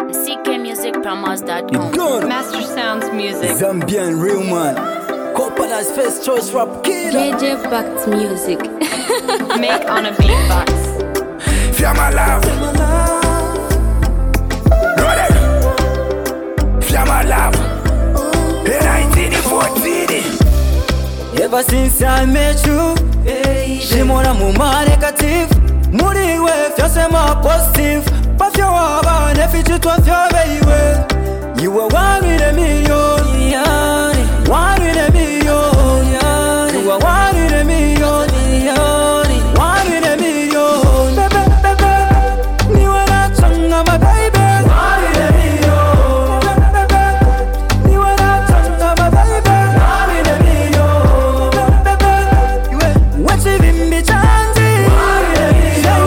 CKMusicPromos.com. Master Sounds Music. Zambian real man. Coppola's first choice rap killer. JJ Bucks Music. Make on a beatbox. Fiamma love. Ready? Fiamma love. In 1914. Ever since I met you, Shimona muma negative. Muri we fiance ma positive. But you are an effort to your baby. You were 1 in a million. 1 in a million. You are 1 in a million. 1 in a million. Baby, you are not young, my baby. 1 in a million. You are not young, my baby. 1 in a million. What you been me chanting? 1 in a million.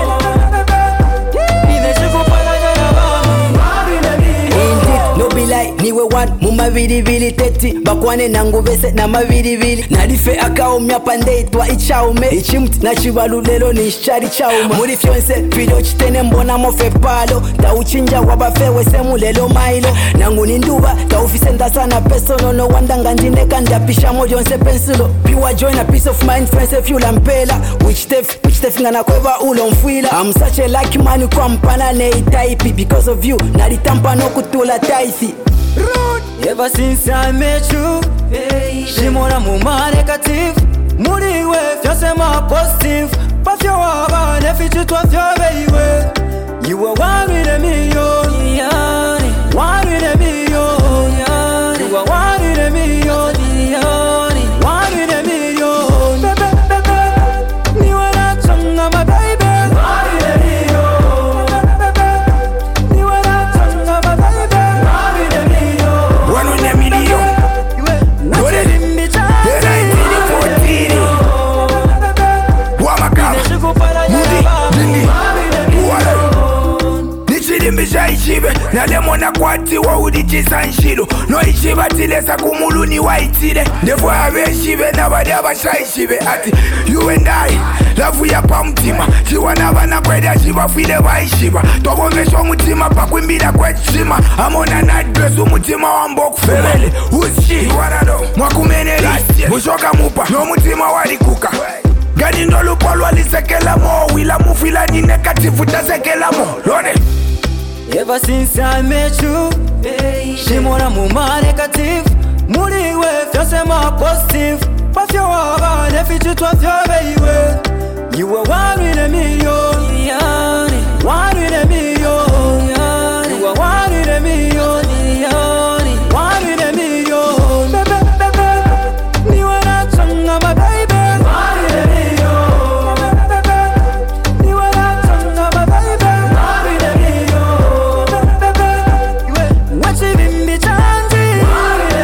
No be like niwe one muma vili vili teti bakwane nangu vese na mavili vili nalife akaumya pande itwa ichaume ichimuti na chibalulelo ni shari chauma muri fyonse video chitene mbona mofe palo tauchinja wabafewe semulelo mailo nangu ninduba taufise ndasana personal no wandanga ndineka ndapisha mojonse pensilo piwa join a peace of mind friends fuel ampela which tef ngana kweva ulo mfwila I'm such a lucky man kwa mpana ne type because of you nalitampa no kutula taisi. Ever since I met you, Shimona muma negative. Muri we fiance ma positive. But you are an effort to your baby. You were 1 in a million. 1 in a million. You are 1 in a million. 1 in a million. Baby, you are not young, my baby. 1 in a million. You are not young, my baby. 1 in a million. 1 in a million. What is it? Nichilimbichaishibe nalemona kwati waudichisanshilo noichiba tilesa kumuluni waitile ndevu abeshibe nabali abashayishibe ati you and I lavu ya pamutima chiwana bana kweda chibafile baishiba tobombesha umutima pakwimbira kwechima amona nadress umutima wambokufebele ushi wanado mwakumeneli mushoka mupa nomutima walikuka gani ndolupo lwalisekela mo wila mufila ni negative tasekela mo lone. Ever since I met you, Shimona muma negative. Muri we fiance ma positive. But you are an effort to your baby. You were 1 in a million. 1 in a million. You are 1 in a million. 1 in a million. Baby, you are not young, my baby. 1 in a million. You are not young, my baby. 1 in a million. What you been me chanting? 1 in a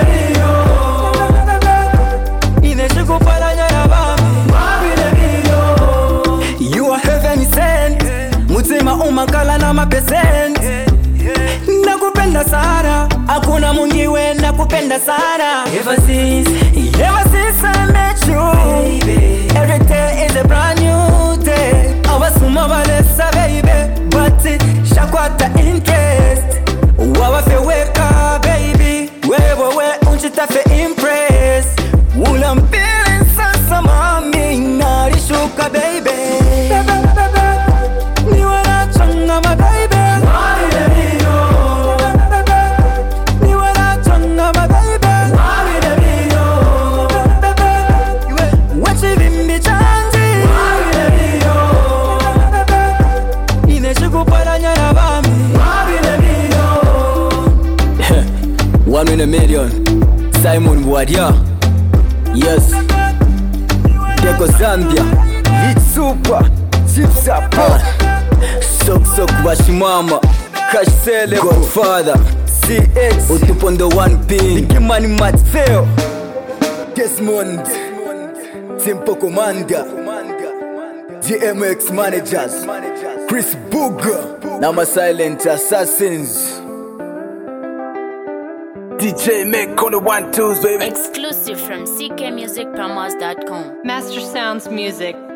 million. Ineshiko paranya ya bami. 1 in a million. You are heaven sent. Mutima umakala na mapesent. Nakupenda sana. Hakuna mungiwe nakupenda sana. Ever since I met you, baby. Every day is a brand new day. Awasuma balesa baby, but shakwata interest. Wawafe weka baby, wewe unchita fe impress. Ula mpili sasa mami narishuka baby. Ni wanachanga ma baby. 1 in a million. Ni wanachanga ma baby. 1 in a million. What you been me chanting? 1 in a million. Ineshiko paranya na bami. 1 in a million. 1 in a million. Simon Wadia. Yes. Deko Zambia. It's super. Chips up. Sok Bashimama. Cash Sele. Godfather. CX. Utupondo 1 pin. Nikimani Matfeo. Desmond. Simple Commander. GMX Managers. Chris Booger. Nama Silent Assassins. DJ make on the 1-2s, baby. Exclusive from CKMusicPromos.com. Master Sounds Music.